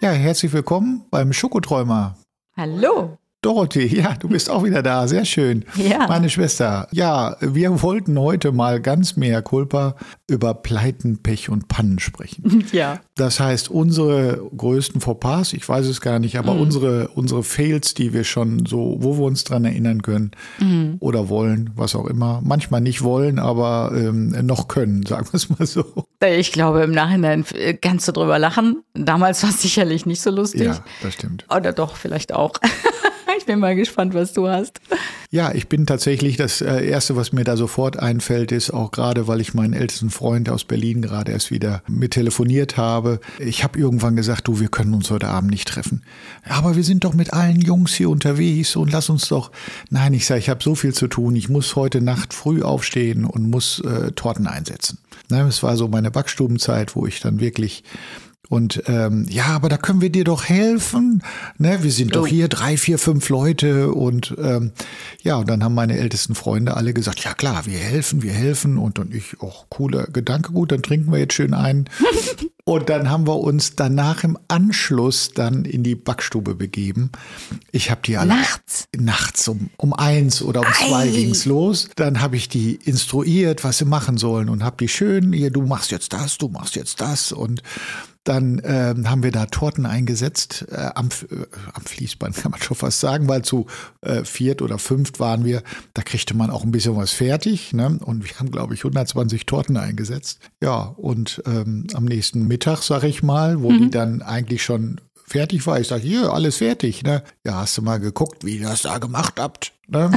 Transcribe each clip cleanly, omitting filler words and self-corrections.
Ja, herzlich willkommen beim Schokoträumer. Hallo. Dorothee, ja, du bist auch wieder da, sehr schön. Ja. Meine Schwester, ja, wir wollten heute mal ganz mea culpa über Pleiten, Pech und Pannen sprechen. Ja. Das heißt, unsere größten Fauxpas, ich weiß es gar nicht, aber unsere Fails, die wir schon so, wo wir uns dran erinnern können oder wollen, was auch immer. Manchmal nicht wollen, aber noch können, sagen wir es mal so. Ich glaube, im Nachhinein kannst du drüber lachen. Damals war es sicherlich nicht so lustig. Ja, das stimmt. Oder doch, vielleicht auch. Ich bin mal gespannt, was du hast. Ja, ich bin tatsächlich, das Erste, was mir da sofort einfällt, ist auch gerade, weil ich meinen ältesten Freund aus Berlin gerade erst wieder mit telefoniert habe. Ich habe irgendwann gesagt, du, wir können uns heute Abend nicht treffen. Aber wir sind doch mit allen Jungs hier unterwegs und lass uns doch. Nein, ich sage, ich habe so viel zu tun. Ich muss heute Nacht früh aufstehen und muss Torten einsetzen. Es war so meine Backstubenzeit, wo ich dann wirklich... Und ja, aber da können wir dir doch helfen. Ne, wir sind doch hier 3, 4, 5 Leute. Und ja, und dann haben meine ältesten Freunde alle gesagt, ja klar, wir helfen. Und dann ich, cooler Gedanke, gut, dann trinken wir jetzt schön ein. Und dann haben wir uns danach im Anschluss dann in die Backstube begeben. Ich habe die alle nachts um 1 oder um 2 ging's los. Dann habe ich die instruiert, was sie machen sollen und habe die schön, hier, du machst jetzt das. Und dann haben wir da Torten eingesetzt, am Fließband kann man schon fast sagen, weil zu 4 oder 5 waren wir, da kriegte man auch ein bisschen was fertig, ne? Und wir haben, glaube ich, 120 Torten eingesetzt. Ja, und am nächsten Mittag, sag ich mal, wo die dann eigentlich schon fertig war, ich sage, hier, alles fertig, ne? Ja, hast du mal geguckt, wie ihr das da gemacht habt, ne?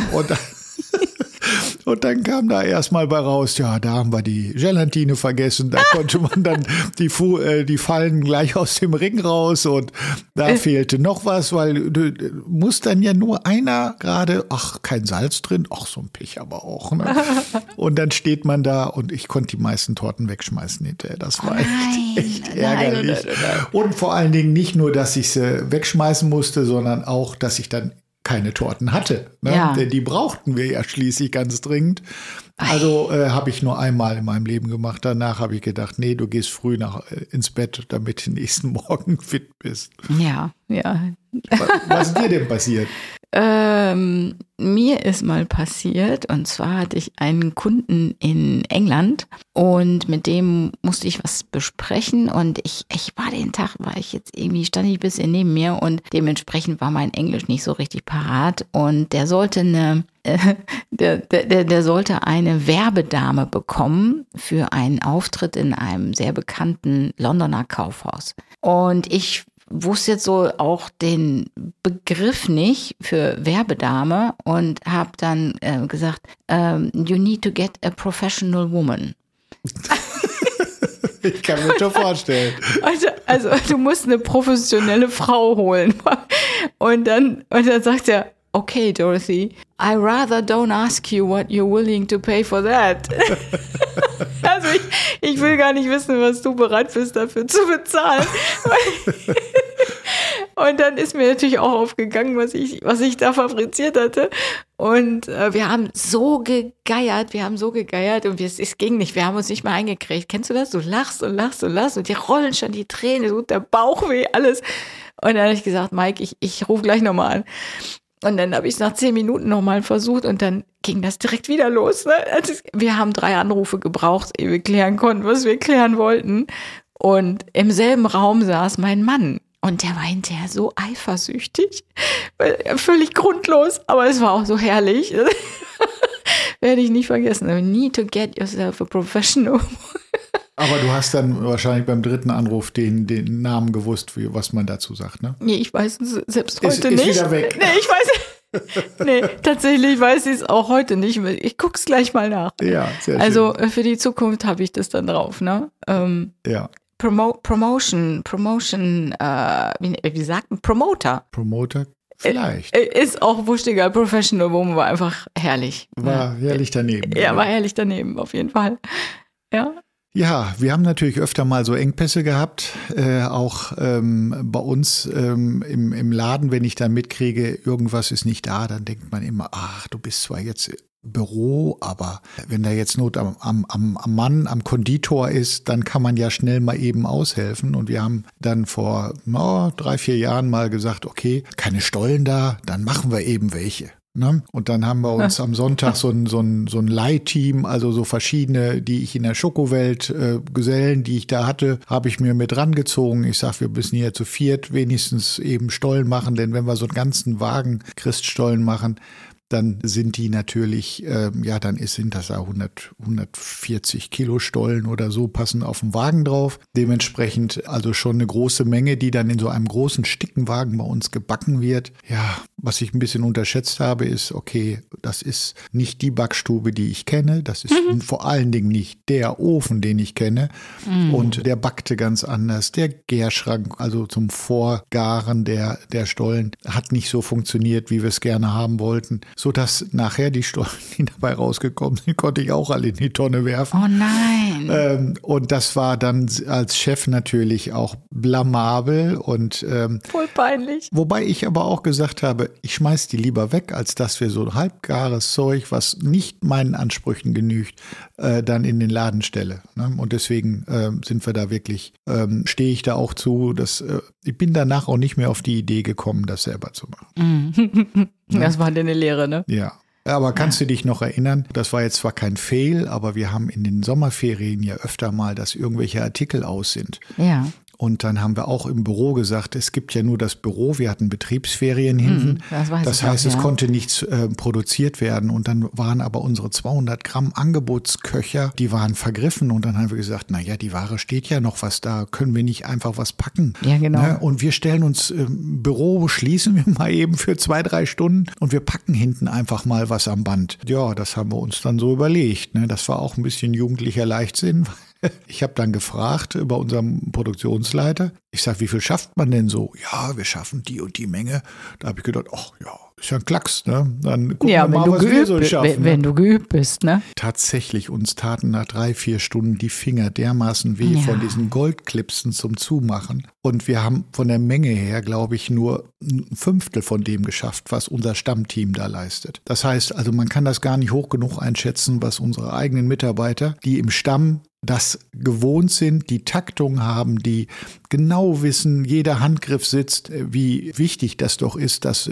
Und dann kam da erstmal bei raus, ja, da haben wir die Gelatine vergessen, da konnte man dann die Fallen gleich aus dem Ring raus und da fehlte noch was, weil du musst dann ja nur einer gerade, kein Salz drin, so ein Pech aber auch, ne? Und dann steht man da und ich konnte die meisten Torten wegschmeißen hinterher, das war echt ärgerlich. Nein. Und vor allen Dingen nicht nur, dass ich sie wegschmeißen musste, sondern auch, dass ich dann keine Torten hatte, ne? Ja. Denn die brauchten wir ja schließlich ganz dringend. Also habe ich nur einmal in meinem Leben gemacht. Danach habe ich gedacht, nee, du gehst früh ins Bett, damit du nächsten Morgen fit bist. Ja. Was ist dir denn passiert? Mir ist mal passiert, und zwar hatte ich einen Kunden in England und mit dem musste ich was besprechen und ich war den Tag, stand ich ein bisschen neben mir und dementsprechend war mein Englisch nicht so richtig parat und der sollte der sollte eine Werbedame bekommen für einen Auftritt in einem sehr bekannten Londoner Kaufhaus. Und ich wusste jetzt so auch den Begriff nicht für Werbedame und habe dann gesagt, you need to get a professional woman. Ich kann mir schon vorstellen. Also du musst eine professionelle Frau holen. Und dann sagt er, okay, Dorothy, I rather don't ask you what you're willing to pay for that. Also ich will gar nicht wissen, was du bereit bist, dafür zu bezahlen. Und dann ist mir natürlich auch aufgegangen, was ich da fabriziert hatte. Und wir haben so gegeiert und es ging nicht, wir haben uns nicht mal eingekriegt. Kennst du das? Du lachst und dir rollen schon die Tränen, so der Bauchweh, alles. Und dann habe ich gesagt, Mike, ich rufe gleich nochmal an. Und dann habe ich es nach 10 Minuten nochmal versucht und dann ging das direkt wieder los. Ne? Wir haben 3 Anrufe gebraucht, ehe wir klären konnten, was wir klären wollten. Und im selben Raum saß mein Mann. Und der war hinterher so eifersüchtig, völlig grundlos, aber es war auch so herrlich. Werde ich nicht vergessen. You need to get yourself a professional. Aber du hast dann wahrscheinlich beim 3. Anruf den Namen gewusst, was man dazu sagt, ne? Nee, ich weiß es selbst heute nicht. Ist wieder weg. Nee, ich weiß Nee, tatsächlich weiß ich es auch heute nicht mehr. Ich guck's gleich mal nach. Ja, sehr schön. Also für die Zukunft habe ich das dann drauf, ne? Ja. Promotion, wie sagt man? Promoter. Promoter? Vielleicht. Ist auch wurschiger. Professional Woman war einfach herrlich. War herrlich daneben. Ja, war herrlich daneben, auf jeden Fall. Ja. Ja, wir haben natürlich öfter mal so Engpässe gehabt, auch bei uns im Laden, wenn ich dann mitkriege, irgendwas ist nicht da, dann denkt man immer, ach, du bist zwar jetzt Büro, aber wenn da jetzt Not am Mann, am Konditor ist, dann kann man ja schnell mal eben aushelfen. Und wir haben dann vor 3-4 Jahren mal gesagt, okay, keine Stollen da, dann machen wir eben welche. Ne? Und dann haben wir uns am Sonntag so ein Leihteam, also so verschiedene, die ich in der Schokowelt, Gesellen, die ich da hatte, habe ich mir mit rangezogen. Ich sag, wir müssen hier zu viert wenigstens eben Stollen machen, denn wenn wir so einen ganzen Wagen Christstollen machen, dann sind die natürlich, sind das ja 140 Kilo Stollen oder so, passen auf den Wagen drauf. Dementsprechend also schon eine große Menge, die dann in so einem großen Stickenwagen bei uns gebacken wird. Ja, was ich ein bisschen unterschätzt habe, ist, okay, das ist nicht die Backstube, die ich kenne. Das ist vor allen Dingen nicht der Ofen, den ich kenne. Und der backte ganz anders. Der Gärschrank, also zum Vorgaren der Stollen, hat nicht so funktioniert, wie wir es gerne haben wollten. Sodass nachher die Stollen, die dabei rausgekommen sind, konnte ich auch alle in die Tonne werfen. Oh nein. Und das war dann als Chef natürlich auch blamabel und voll peinlich. Wobei ich aber auch gesagt habe, ich schmeiß die lieber weg, als dass wir so halbgares Zeug, was nicht meinen Ansprüchen genügt, dann in den Laden stelle. Ne? Und deswegen sind wir da wirklich, stehe ich da auch zu, dass ich bin danach auch nicht mehr auf die Idee gekommen, das selber zu machen. Das war deine Lehre, ne? Ja. Aber kannst du dich noch erinnern, das war jetzt zwar kein Fail, aber wir haben in den Sommerferien ja öfter mal, dass irgendwelche Artikel aus sind. Ja. Und dann haben wir auch im Büro gesagt, es gibt ja nur das Büro, wir hatten Betriebsferien hinten. Das heißt, es konnte nichts produziert werden. Und dann waren aber unsere 200 Gramm Angebotsköcher, die waren vergriffen. Und dann haben wir gesagt, naja, die Ware steht ja noch was da, können wir nicht einfach was packen? Ja, genau. Ne? Und wir stellen uns im Büro, schließen wir mal eben für 2-3 Stunden und wir packen hinten einfach mal was am Band. Ja, das haben wir uns dann so überlegt. Ne? Das war auch ein bisschen jugendlicher Leichtsinn. Ich habe dann gefragt bei unserem Produktionsleiter, ich sage, wie viel schafft man denn so? Ja, wir schaffen die und die Menge. Da habe ich gedacht, ach ja, ist ja ein Klacks, ne? Dann gucken wir mal, was wir so schaffen. Wenn du geübt bist, ne? Tatsächlich, uns taten nach 3-4 Stunden die Finger dermaßen weh von diesen Goldklipsen zum Zumachen. Und wir haben von der Menge her, glaube ich, nur 1/5 von dem geschafft, was unser Stammteam da leistet. Das heißt, also man kann das gar nicht hoch genug einschätzen, was unsere eigenen Mitarbeiter, die im Stamm das gewohnt sind, die Taktung haben, die genau wissen, jeder Handgriff sitzt, wie wichtig das doch ist, dass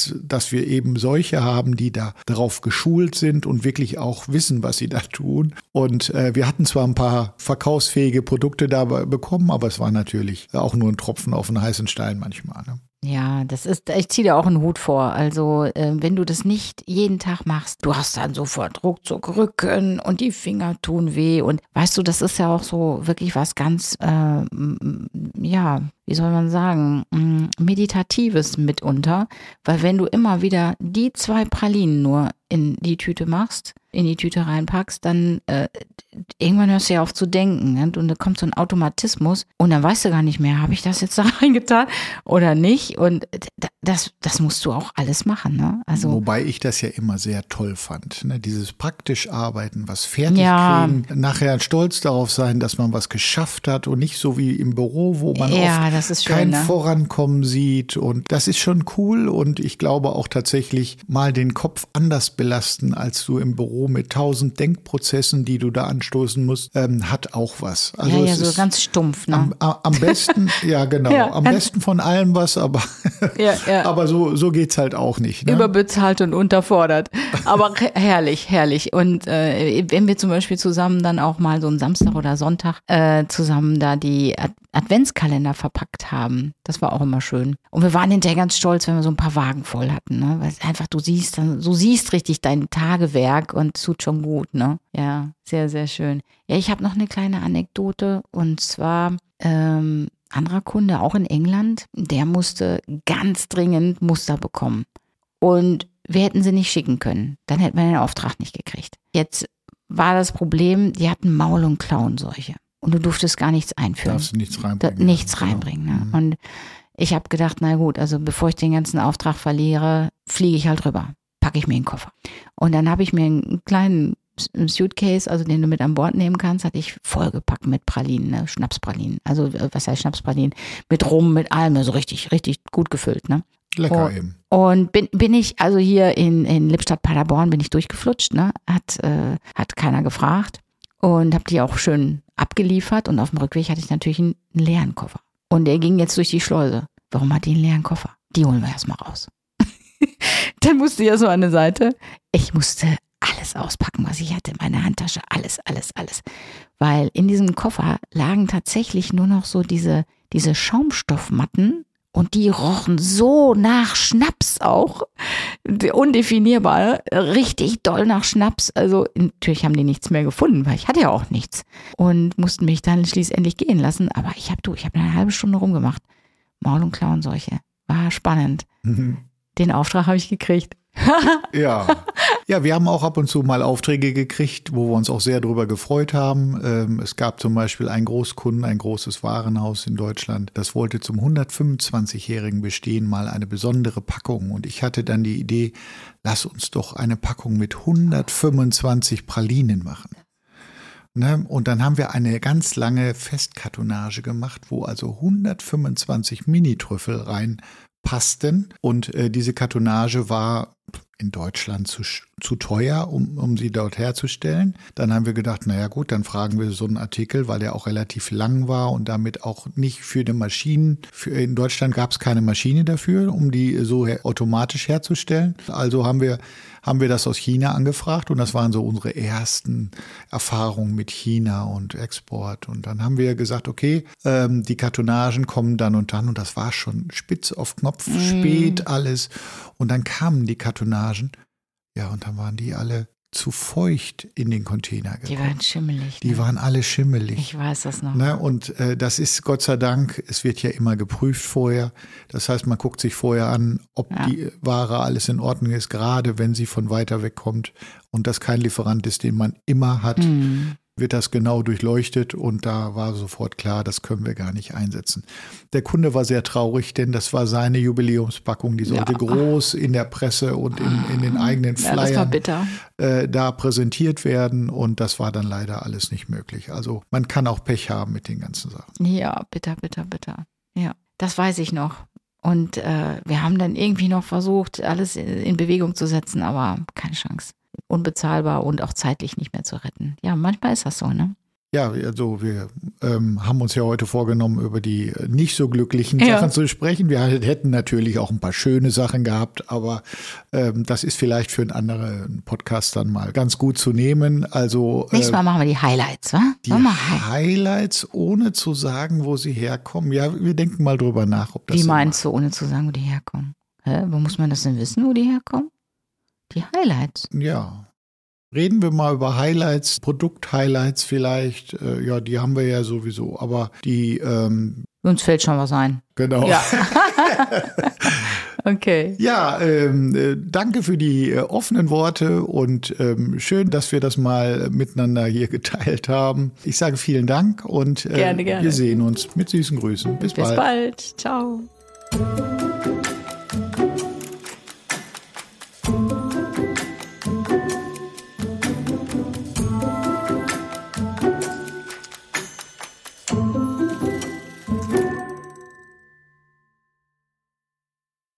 wir eben solche haben, die da darauf geschult sind und wirklich auch wissen, was sie da tun. Und wir hatten zwar ein paar verkaufsfähige Produkte dabei bekommen, aber es war natürlich auch nur ein Tropfen auf einen heißen Stein manchmal. Ne? Ja, ich ziehe dir auch einen Hut vor. Also, wenn du das nicht jeden Tag machst, du hast dann sofort ruckzuck Rücken und die Finger tun weh. Und weißt du, das ist ja auch so wirklich was ganz, wie soll man sagen, Meditatives mitunter. Weil wenn du immer wieder die 2 Pralinen nur in die Tüte machst, in die Tüte reinpackst, dann irgendwann hörst du ja auf zu denken. Ne? Und da kommt so ein Automatismus und dann weißt du gar nicht mehr, habe ich das jetzt da reingetan oder nicht? Und das musst du auch alles machen. Ne? Also, wobei ich das ja immer sehr toll fand. Ne? Dieses praktisch Arbeiten, was fertig kriegen, nachher stolz darauf sein, dass man was geschafft hat und nicht so wie im Büro, wo man oft kein Vorankommen sieht. Und das ist schon cool und ich glaube auch tatsächlich mal den Kopf anders belasten, als du im Büro mit 1000 Denkprozessen, die du da anstoßen musst, hat auch was. Also es so ist ganz stumpf. Ne? Am besten, ja genau, am besten von allem was, aber, aber so geht's halt auch nicht. Ne? Überbezahlt und unterfordert. Aber herrlich, herrlich. Und wenn wir zum Beispiel zusammen dann auch mal so einen Samstag oder Sonntag zusammen da die Adventskalender verpackt haben, das war auch immer schön. Und wir waren hinterher ganz stolz, wenn wir so ein paar Wagen voll hatten, ne? Weil einfach du siehst richtig dein Tagewerk und es tut schon gut, ne? Ja, sehr, sehr schön. Ja, ich habe noch eine kleine Anekdote und zwar anderer Kunde, auch in England, der musste ganz dringend Muster bekommen. Und wir hätten sie nicht schicken können. Dann hätten wir den Auftrag nicht gekriegt. Jetzt war das Problem, die hatten Maul- und Klauenseuche. Und du durftest gar nichts einführen. Darfst du nichts reinbringen. Nichts reinbringen. Ne? Und ich habe gedacht, na gut, also bevor ich den ganzen Auftrag verliere, fliege ich halt rüber. Packe ich mir in den Koffer. Und dann habe ich mir einen kleinen Suitcase, also den du mit an Bord nehmen kannst, hatte ich vollgepackt mit Pralinen, ne? Schnapspralinen. Also was heißt Schnapspralinen? Mit Rum, mit allem, also richtig, richtig gut gefüllt. Ne? Lecker eben. Und bin ich, also hier in Lippstadt-Paderborn bin ich durchgeflutscht, ne? Hat keiner gefragt. Und habe die auch schön abgeliefert. Und auf dem Rückweg hatte ich natürlich einen leeren Koffer. Und der ging jetzt durch die Schleuse. Warum hat die einen leeren Koffer? Die holen wir erstmal raus. Dann musste ich ja so an der Seite. Ich musste alles auspacken, was ich hatte. Meine Handtasche, alles. Weil in diesem Koffer lagen tatsächlich nur noch so diese Schaumstoffmatten. Und die rochen so nach Schnaps auch, undefinierbar, richtig doll nach Schnaps. Also natürlich haben die nichts mehr gefunden, weil ich hatte ja auch nichts. Und mussten mich dann schließlich gehen lassen. Aber ich habe eine halbe Stunde rumgemacht. Maul- und Klauenseuche. War spannend. Den Auftrag habe ich gekriegt. Ja, wir haben auch ab und zu mal Aufträge gekriegt, wo wir uns auch sehr drüber gefreut haben. Es gab zum Beispiel einen Großkunden, ein großes Warenhaus in Deutschland, das wollte zum 125-jährigen Bestehen mal eine besondere Packung. Und ich hatte dann die Idee, lass uns doch eine Packung mit 125 Pralinen machen. Ne? Und dann haben wir eine ganz lange Festkartonage gemacht, wo also 125 Mini-Trüffel reinpassten. Und diese Kartonage war in Deutschland zu teuer, um sie dort herzustellen. Dann haben wir gedacht, naja gut, dann fragen wir so einen Artikel, weil der auch relativ lang war und damit auch nicht für die Maschinen. In Deutschland gab es keine Maschine dafür, um die so automatisch herzustellen. Also haben wir das aus China angefragt und das waren so unsere ersten Erfahrungen mit China und Export. Und dann haben wir gesagt, okay, die Kartonagen kommen dann und das war schon spitz auf Knopf, spät alles. Und dann kamen die Kartonagen, ja, und dann waren die alle zu feucht in den Container gekommen. Die waren schimmelig. Die waren alle schimmelig. Ich weiß das noch. Ne? Und das ist Gott sei Dank, es wird ja immer geprüft vorher. Das heißt, man guckt sich vorher an, ob die Ware alles in Ordnung ist, gerade wenn sie von weiter weg kommt und das kein Lieferant ist, den man immer hat. Wird das genau durchleuchtet und da war sofort klar, das können wir gar nicht einsetzen. Der Kunde war sehr traurig, denn das war seine Jubiläumspackung, die sollte groß in der Presse und in den eigenen Flyern da präsentiert werden und das war dann leider alles nicht möglich. Also man kann auch Pech haben mit den ganzen Sachen. Ja, bitter. Ja, das weiß ich noch. Und wir haben dann irgendwie noch versucht, alles in Bewegung zu setzen, aber keine Chance. Unbezahlbar und auch zeitlich nicht mehr zu retten. Ja, manchmal ist das so, ne? Ja, also wir haben uns ja heute vorgenommen, über die nicht so glücklichen Sachen zu sprechen. Wir hätten natürlich auch ein paar schöne Sachen gehabt, aber das ist vielleicht für einen anderen Podcast dann mal ganz gut zu nehmen. Also nächstes Mal machen wir die Highlights, wa? Die Highlights, ohne zu sagen, wo sie herkommen. Ja, wir denken mal drüber nach, ob das. Wie meinst du, ohne zu sagen, wo die herkommen? Wo muss man das denn wissen, wo die herkommen? Die Highlights. Ja. Reden wir mal über Highlights, Produkt-Highlights vielleicht. Ja, die haben wir ja sowieso, aber die uns fällt schon was ein. Genau. Ja. Okay. Ja, danke für die offenen Worte und schön, dass wir das mal miteinander hier geteilt haben. Ich sage vielen Dank und gerne. Wir sehen uns mit süßen Grüßen. Bis bald. Bis bald. Ciao.